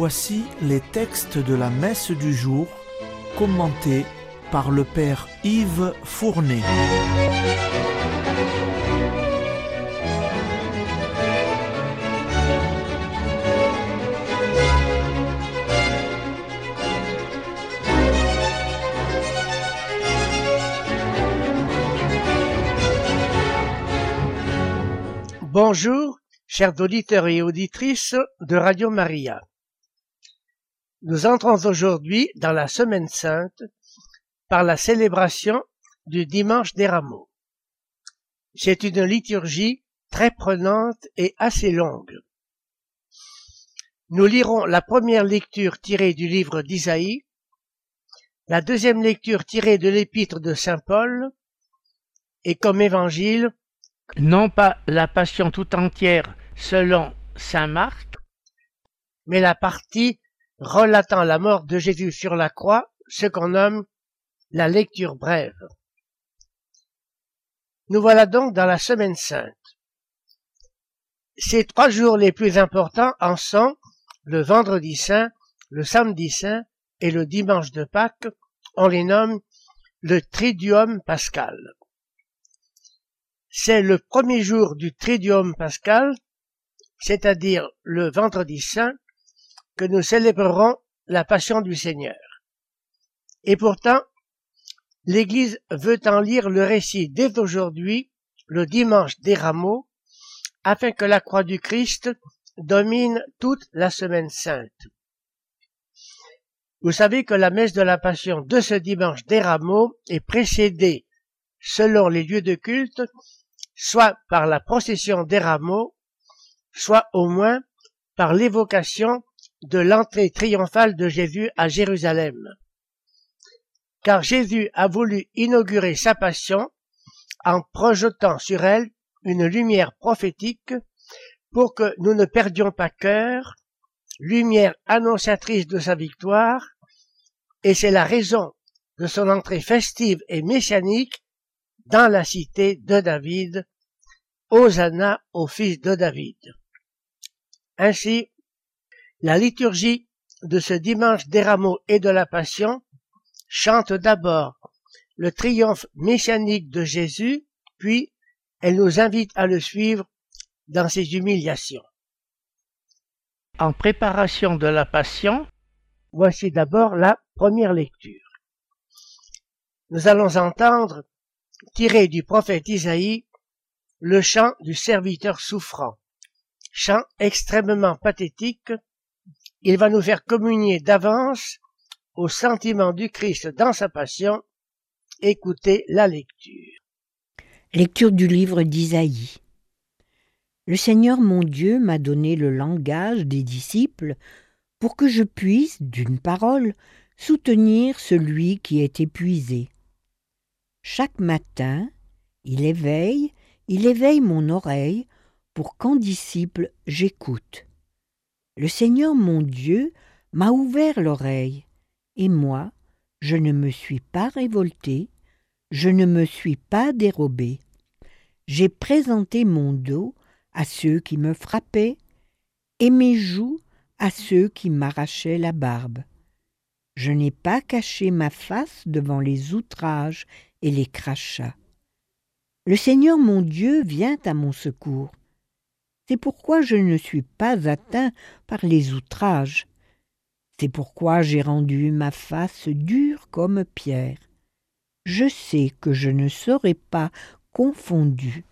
Voici les textes de la messe du jour, commentés par le Père Yves Fournet. Bonjour, chers auditeurs et auditrices de Radio Maria. Nous entrons aujourd'hui dans la Semaine Sainte par la célébration du Dimanche des Rameaux. C'est une liturgie très prenante et assez longue. Nous lirons la première lecture tirée du livre d'Isaïe, la deuxième lecture tirée de l'épître de Saint Paul, et comme évangile, non pas la Passion tout entière selon saint Marc, mais la partie relatant la mort de Jésus sur la croix, ce qu'on nomme la lecture brève. Nous voilà donc dans la Semaine Sainte. Ces 3 jours les plus importants en sont le Vendredi Saint, le Samedi Saint et le Dimanche de Pâques. On les nomme le Triduum pascal. C'est le premier jour du Triduum pascal, c'est-à-dire le Vendredi Saint, que nous célébrerons la Passion du Seigneur. Et pourtant, l'Église veut en lire le récit dès aujourd'hui, le Dimanche des Rameaux, afin que la croix du Christ domine toute la Semaine Sainte. Vous savez que la messe de la Passion de ce Dimanche des Rameaux est précédée, selon les lieux de culte, soit par la procession des rameaux, soit au moins par l'évocation de l'entrée triomphale de Jésus à Jérusalem. Car Jésus a voulu inaugurer sa passion en projetant sur elle une lumière prophétique pour que nous ne perdions pas cœur, lumière annonciatrice de sa victoire, et c'est la raison de son entrée festive et messianique dans la cité de David, Hosanna au fils de David. Ainsi, la liturgie de ce dimanche des Rameaux et de la Passion chante d'abord le triomphe messianique de Jésus, puis elle nous invite à le suivre dans ses humiliations. En préparation de la Passion, voici d'abord la première lecture. Nous allons entendre, tiré du prophète Isaïe, le chant du serviteur souffrant. Chant extrêmement pathétique, il va nous faire communier d'avance au sentiment du Christ dans sa passion. Écoutez la lecture. Lecture du livre d'Isaïe. Le Seigneur mon Dieu m'a donné le langage des disciples pour que je puisse, d'une parole, soutenir celui qui est épuisé. Chaque matin, il éveille mon oreille pour qu'en disciple j'écoute. Le Seigneur mon Dieu m'a ouvert l'oreille, et moi, je ne me suis pas révolté, je ne me suis pas dérobé. J'ai présenté mon dos à ceux qui me frappaient, et mes joues à ceux qui m'arrachaient la barbe. Je n'ai pas caché ma face devant les outrages et les crachats. Le Seigneur mon Dieu vient à mon secours. C'est pourquoi je ne suis pas atteint par les outrages. C'est pourquoi j'ai rendu ma face dure comme pierre. Je sais que je ne serai pas confondu.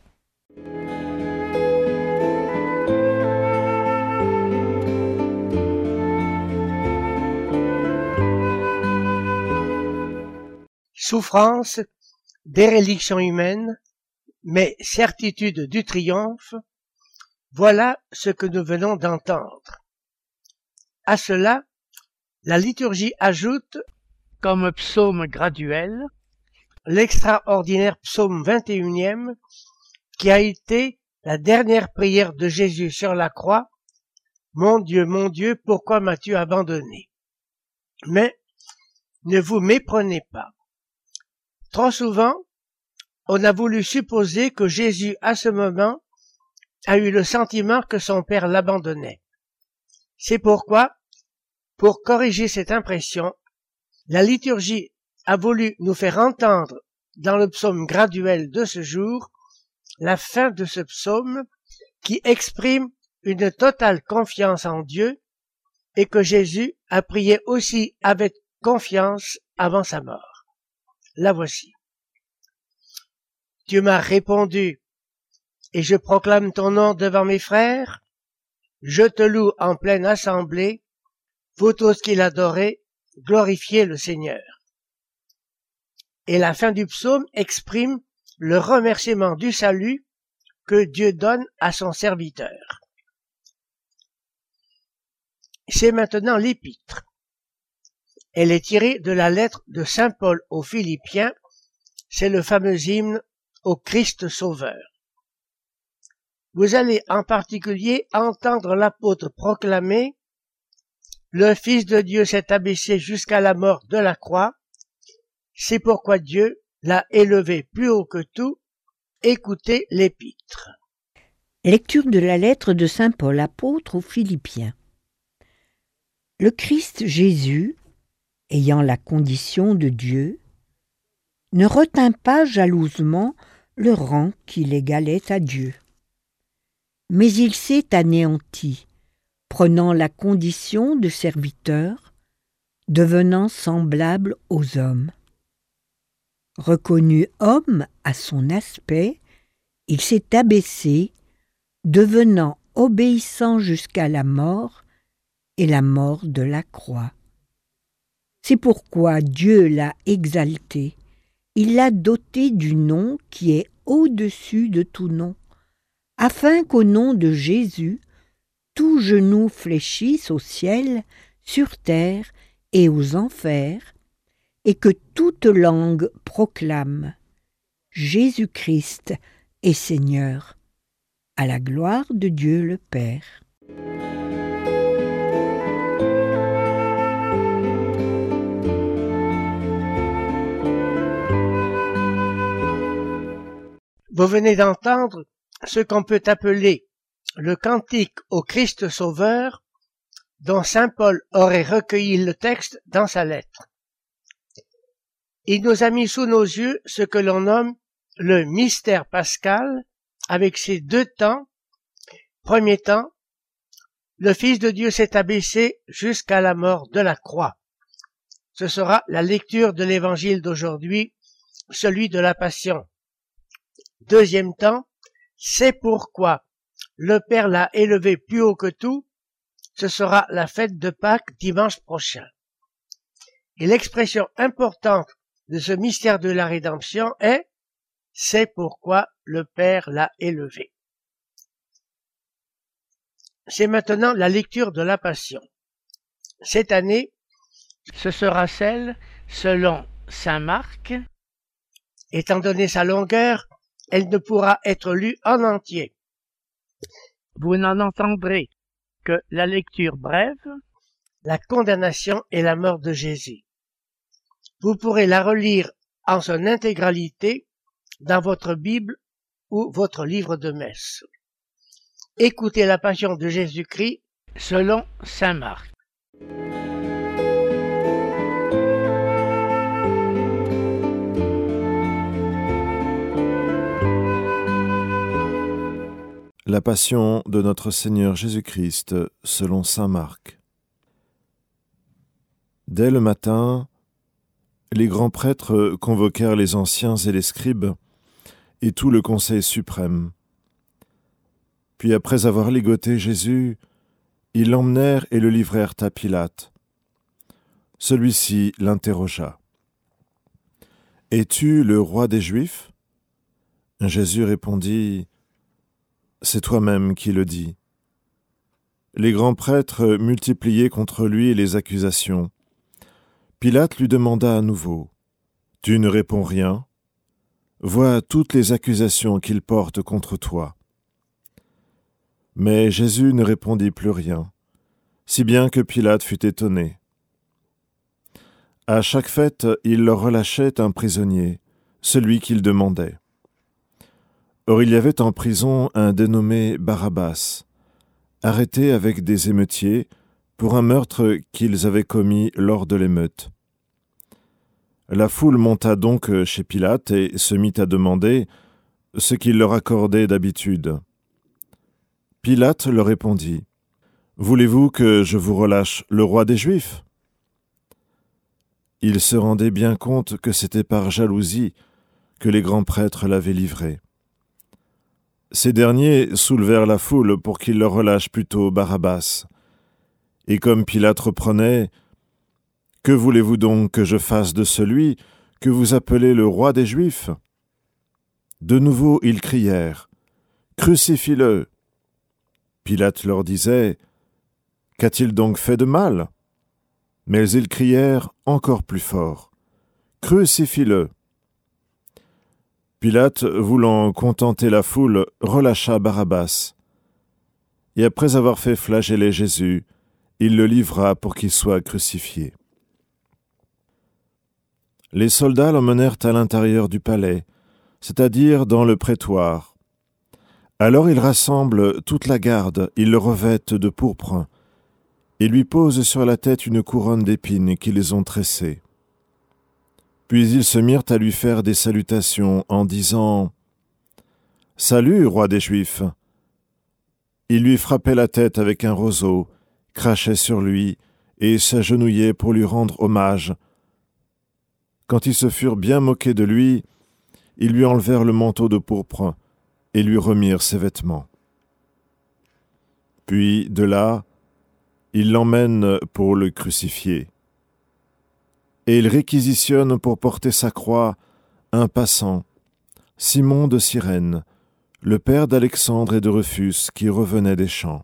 Souffrance, déréliction humaine, mais certitude du triomphe, voilà ce que nous venons d'entendre. À cela, la liturgie ajoute, comme psaume graduel, l'extraordinaire psaume 21e, qui a été la dernière prière de Jésus sur la croix. Mon Dieu, pourquoi m'as-tu abandonné? Mais ne vous méprenez pas. Trop souvent, on a voulu supposer que Jésus, à ce moment, a eu le sentiment que son Père l'abandonnait. C'est pourquoi Pour corriger cette impression, la liturgie a voulu nous faire entendre dans le psaume graduel de ce jour la fin de ce psaume qui exprime une totale confiance en Dieu et que Jésus a prié aussi avec confiance avant sa mort. La voici. Tu m'as répondu, et je proclame ton nom devant mes frères. Je te loue en pleine assemblée. Vous tous qui l'adorez, glorifiez le Seigneur. Et la fin du psaume exprime le remerciement du salut que Dieu donne à son serviteur. C'est maintenant l'épître. Elle est tirée de la lettre de saint Paul aux Philippiens. C'est le fameux hymne au Christ Sauveur. Vous allez en particulier entendre l'apôtre proclamer « Le Fils de Dieu s'est abaissé jusqu'à la mort de la croix. C'est pourquoi Dieu l'a élevé plus haut que tout. Écoutez l'épître. » Lecture de la lettre de saint Paul apôtre aux Philippiens. Le Christ Jésus, ayant la condition de Dieu, ne retint pas jalousement le rang qui l'égalait à Dieu. Mais il s'est anéanti, prenant la condition de serviteur, devenant semblable aux hommes. Reconnu homme à son aspect, il s'est abaissé, devenant obéissant jusqu'à la mort et la mort de la croix. C'est pourquoi Dieu l'a exalté. Il l'a doté du nom qui est au-dessus de tout nom, afin qu'au nom de Jésus, tout genou fléchisse au ciel, sur terre et aux enfers, et que toute langue proclame « Jésus-Christ est Seigneur », à la gloire de Dieu le Père. Vous venez d'entendre ce qu'on peut appeler le cantique au Christ Sauveur, dont saint Paul aurait recueilli le texte dans sa lettre. Il nous a mis sous nos yeux ce que l'on nomme le mystère pascal, avec ses deux temps. Premier temps, le Fils de Dieu s'est abaissé jusqu'à la mort de la croix. Ce sera la lecture de l'évangile d'aujourd'hui, celui de la Passion. Deuxième temps, c'est pourquoi le Père l'a élevé plus haut que tout. Ce sera la fête de Pâques dimanche prochain. Et l'expression importante de ce mystère de la rédemption est « c'est pourquoi le Père l'a élevé ». C'est maintenant la lecture de la Passion. Cette année, ce sera celle selon saint Marc. Étant donné sa longueur, elle ne pourra être lue en entier. Vous n'en entendrez que la lecture brève, la condamnation et la mort de Jésus. Vous pourrez la relire en son intégralité dans votre Bible ou votre livre de messe. Écoutez la Passion de Jésus-Christ selon saint Marc. La Passion de notre Seigneur Jésus-Christ selon saint Marc. Dès le matin, les grands prêtres convoquèrent les anciens et les scribes et tout le conseil suprême. Puis après avoir ligoté Jésus, ils l'emmenèrent et le livrèrent à Pilate. Celui-ci l'interrogea. « Es-tu le roi des Juifs ?» Jésus répondit « C'est toi-même qui le dis. » Les grands prêtres multipliaient contre lui les accusations. Pilate lui demanda à nouveau « Tu ne réponds rien ? Vois toutes les accusations qu'il porte contre toi. » Mais Jésus ne répondit plus rien, si bien que Pilate fut étonné. À chaque fête, il leur relâchait un prisonnier, celui qu'il demandait. Or il y avait en prison un dénommé Barabbas, arrêté avec des émeutiers pour un meurtre qu'ils avaient commis lors de l'émeute. La foule monta donc chez Pilate et se mit à demander ce qu'il leur accordait d'habitude. Pilate leur répondit : « Voulez-vous que je vous relâche le roi des Juifs ?» Ils se rendaient bien compte que c'était par jalousie que les grands prêtres l'avaient livré. Ces derniers soulevèrent la foule pour qu'il leur relâche plutôt Barabbas. Et comme Pilate reprenait : « Que voulez-vous donc que je fasse de celui que vous appelez le roi des Juifs ?» De nouveau ils crièrent : « Crucifie-le !» Pilate leur disait : « Qu'a-t-il donc fait de mal ?» Mais ils crièrent encore plus fort : « Crucifie-le !» Pilate, voulant contenter la foule, relâcha Barabbas. Et après avoir fait flageller Jésus, il le livra pour qu'il soit crucifié. Les soldats l'emmenèrent à l'intérieur du palais, c'est-à-dire dans le prétoire. Alors ils rassemblent toute la garde, ils le revêtent de pourpre, et lui posent sur la tête une couronne d'épines qu'ils ont tressée. Puis ils se mirent à lui faire des salutations en disant : « Salut, roi des Juifs !» Ils lui frappaient la tête avec un roseau, crachaient sur lui et s'agenouillaient pour lui rendre hommage. Quand ils se furent bien moqués de lui, ils lui enlevèrent le manteau de pourpre et lui remirent ses vêtements. Puis, de là, ils l'emmènent pour le crucifier. Et ils réquisitionnent pour porter sa croix un passant, Simon de Cyrène, le père d'Alexandre et de Rufus, qui revenait des champs.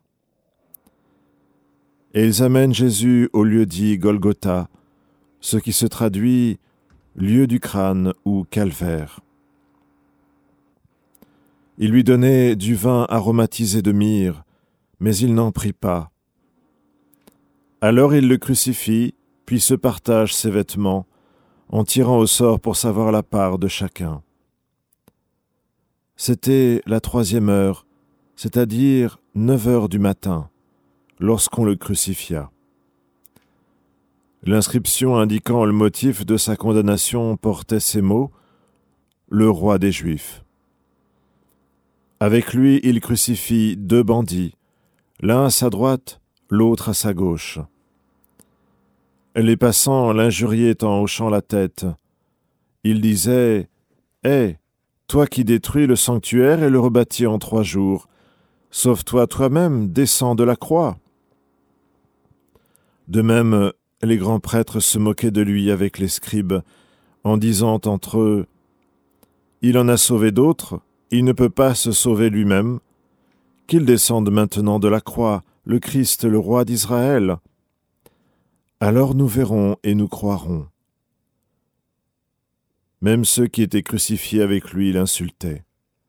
Et ils amènent Jésus au lieu dit Golgotha, ce qui se traduit lieu du crâne ou calvaire. Il lui donnait du vin aromatisé de myrrhe, mais il n'en prit pas. Alors il le crucifie, puis se partage ses vêtements, en tirant au sort pour savoir la part de chacun. C'était la 3e heure, c'est-à-dire 9 heures du matin, lorsqu'on le crucifia. L'inscription indiquant le motif de sa condamnation portait ces mots : « Le roi des Juifs ». Avec lui, il crucifie 2 bandits, l'un à sa droite, l'autre à sa gauche. Les passants l'injuriaient en hochant la tête. Ils disaient : « Hé, toi qui détruis le sanctuaire et le rebâtis en 3 jours, sauve-toi toi-même, descends de la croix. » De même, les grands prêtres se moquaient de lui avec les scribes, en disant entre eux : « Il en a sauvé d'autres, il ne peut pas se sauver lui-même. Qu'il descende maintenant de la croix, le Christ, le roi d'Israël. Alors nous verrons et nous croirons. » Même ceux qui étaient crucifiés avec lui l'insultaient.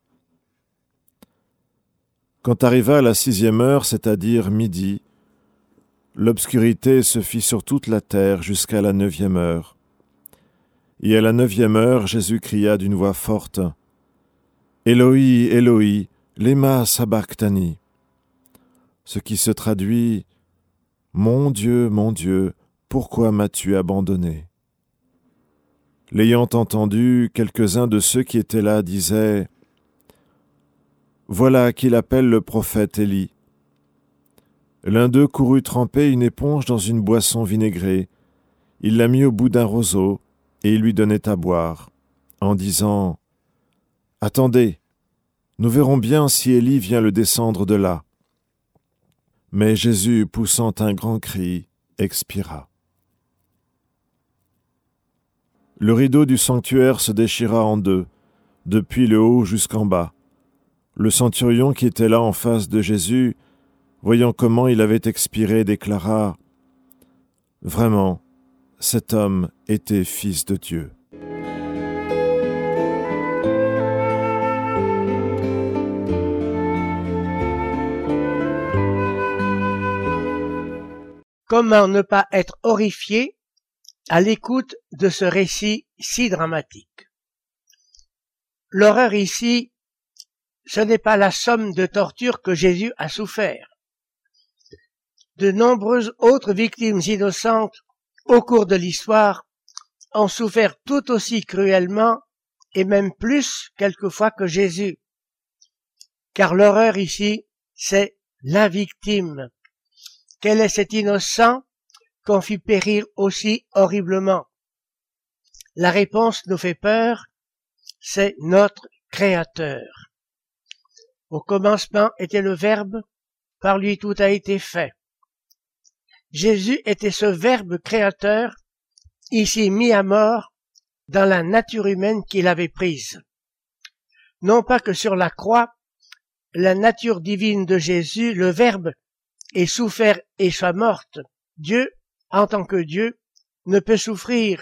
Quand arriva la 6e heure, c'est-à-dire midi, l'obscurité se fit sur toute la terre jusqu'à la 9e heure. Et à la 9e heure, Jésus cria d'une voix forte : « Éloi, Éloi, lema sabachthani » ce qui se traduit : « Mon Dieu, pourquoi m'as-tu abandonné ?» L'ayant entendu, quelques-uns de ceux qui étaient là disaient : « Voilà qu'il appelle le prophète Élie. » L'un d'eux courut tremper une éponge dans une boisson vinaigrée. Il la mit au bout d'un roseau et il lui donnait à boire, en disant : « Attendez, nous verrons bien si Élie vient le descendre de là. » Mais Jésus, poussant un grand cri, expira. Le rideau du sanctuaire se déchira en 2, depuis le haut jusqu'en bas. Le centurion qui était là en face de Jésus, voyant comment il avait expiré, déclara : « Vraiment, cet homme était fils de Dieu. » Comment ne pas être horrifié à l'écoute de ce récit si dramatique? L'horreur ici, ce n'est pas la somme de tortures que Jésus a souffert. De nombreuses autres victimes innocentes au cours de l'histoire ont souffert tout aussi cruellement et même plus quelquefois que Jésus. Car l'horreur ici, c'est la victime. Quel est cet innocent qu'on fit périr aussi horriblement? La réponse nous fait peur, c'est notre Créateur. Au commencement était le Verbe, par lui tout a été fait. Jésus était ce Verbe créateur, ici mis à mort dans la nature humaine qu'il avait prise. Non pas que sur la croix, la nature divine de Jésus, le Verbe, ait souffert et soit morte. Dieu, en tant que Dieu, ne peut souffrir.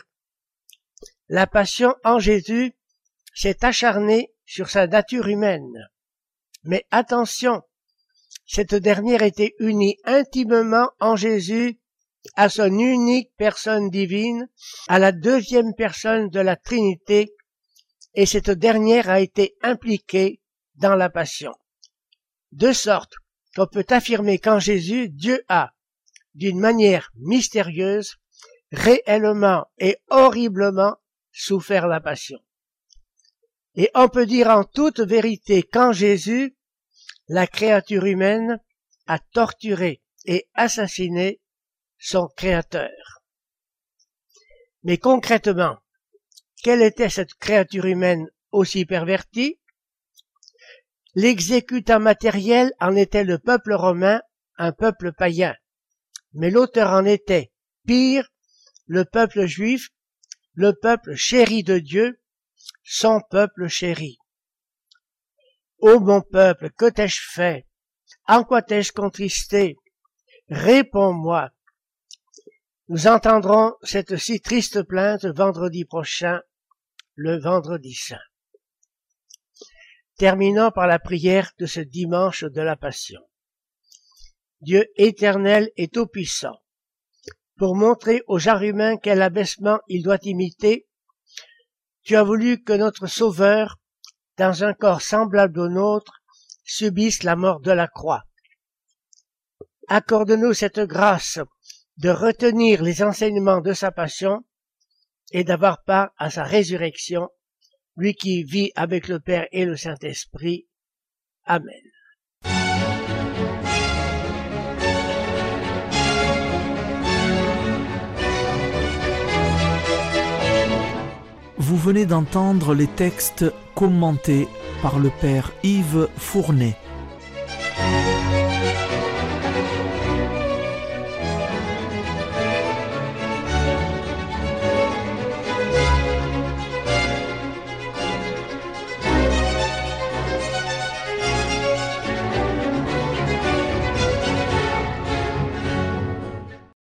La passion en Jésus s'est acharnée sur sa nature humaine. Mais attention, cette dernière était unie intimement en Jésus à son unique personne divine, à la deuxième personne de la Trinité, et cette dernière a été impliquée dans la passion. De sorte qu'on peut affirmer qu'en Jésus, Dieu a, d'une manière mystérieuse, réellement et horriblement souffert la passion. Et on peut dire en toute vérité qu'en Jésus, la créature humaine a torturé et assassiné son Créateur. Mais concrètement, quelle était cette créature humaine aussi pervertie? L'exécutant matériel en était le peuple romain, un peuple païen. Mais l'auteur en était, pire, le peuple juif, le peuple chéri de Dieu, son peuple chéri. Ô mon peuple, que t'ai-je fait? En quoi t'ai-je contristé? Réponds-moi. Nous entendrons cette si triste plainte vendredi prochain, le vendredi saint. Terminons par la prière de ce dimanche de la Passion. Dieu éternel et tout-puissant, pour montrer au genre humain quel abaissement il doit imiter, tu as voulu que notre Sauveur, dans un corps semblable au nôtre, subisse la mort de la croix. Accorde-nous cette grâce de retenir les enseignements de sa passion et d'avoir part à sa résurrection, lui qui vit avec le Père et le Saint-Esprit. Amen. Vous venez d'entendre les textes commentés par le Père Yves Fournet.